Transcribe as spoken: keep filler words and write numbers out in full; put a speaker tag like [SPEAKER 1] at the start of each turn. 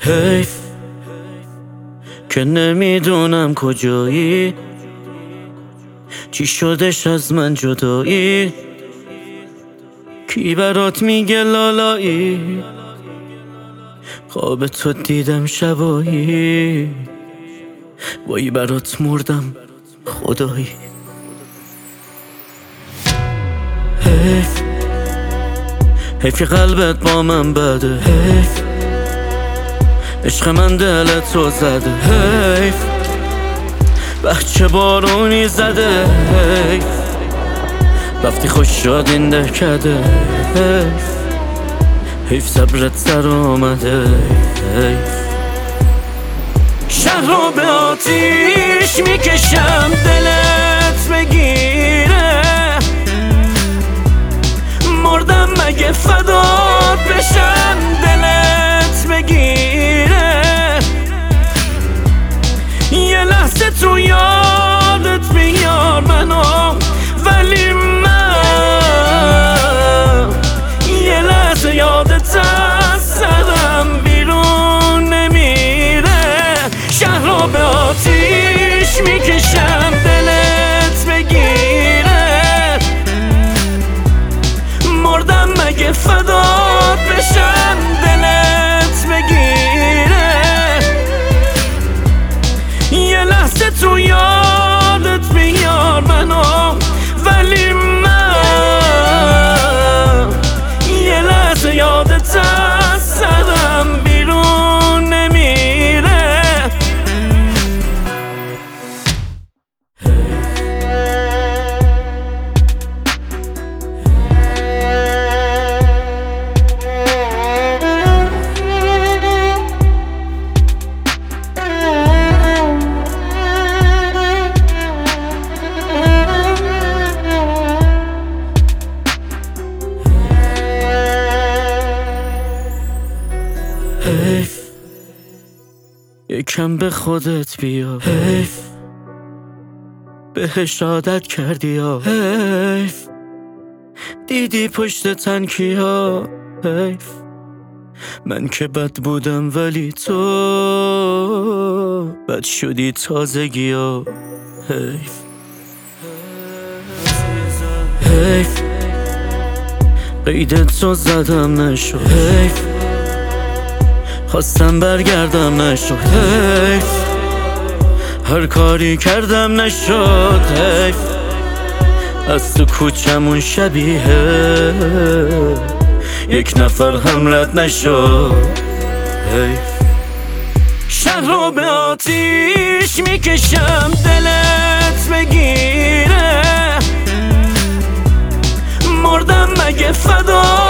[SPEAKER 1] حیف که نمیدونم کجایی، چی شدش از من جدایی، کی برات میگه لالایی، خواب تو دیدم شبایی، وای برات مردم خدایی. حیف حیف که قلبت با من بده، حیف عشق من دلت رو زده، حیف بچه بارونی زده، حیف رفتی خوش شد این دهکده، حیف حیف صبرت سر آمده، حیف شهر رو به آتیش میکشم دلت بگیره، مردم مگه فدات بشم دلت بگیره، یه لحظه تو یادت بیار منو، ولی من یه لحظه یادت از سرم بیرون نمیره. شهر رو به آتیش میکشم دلت بگیره، مردم مگه فدات بشم دلت بگیره، یه لحظه تو یادت بیار منو، ولی من یه لحظه یادت از سرم بیرون نمیره. حیف یکم به خودت بیا، حیف بهش عادت کردی یا، حیف دیدی پشت تنکیا، حیف من که بد بودم ولی تو بد شدی تازگی ها، حیف حیف قیدت رو زدم نشد، حیف خواستم برگردم نشد، حیف هر کاری کردم نشد، حیف از تو کوچمون شبیه یک نفر هم رد نشد، حیف شهر رو به آتیش میکشم دلت بگیره، مردم مگه فدا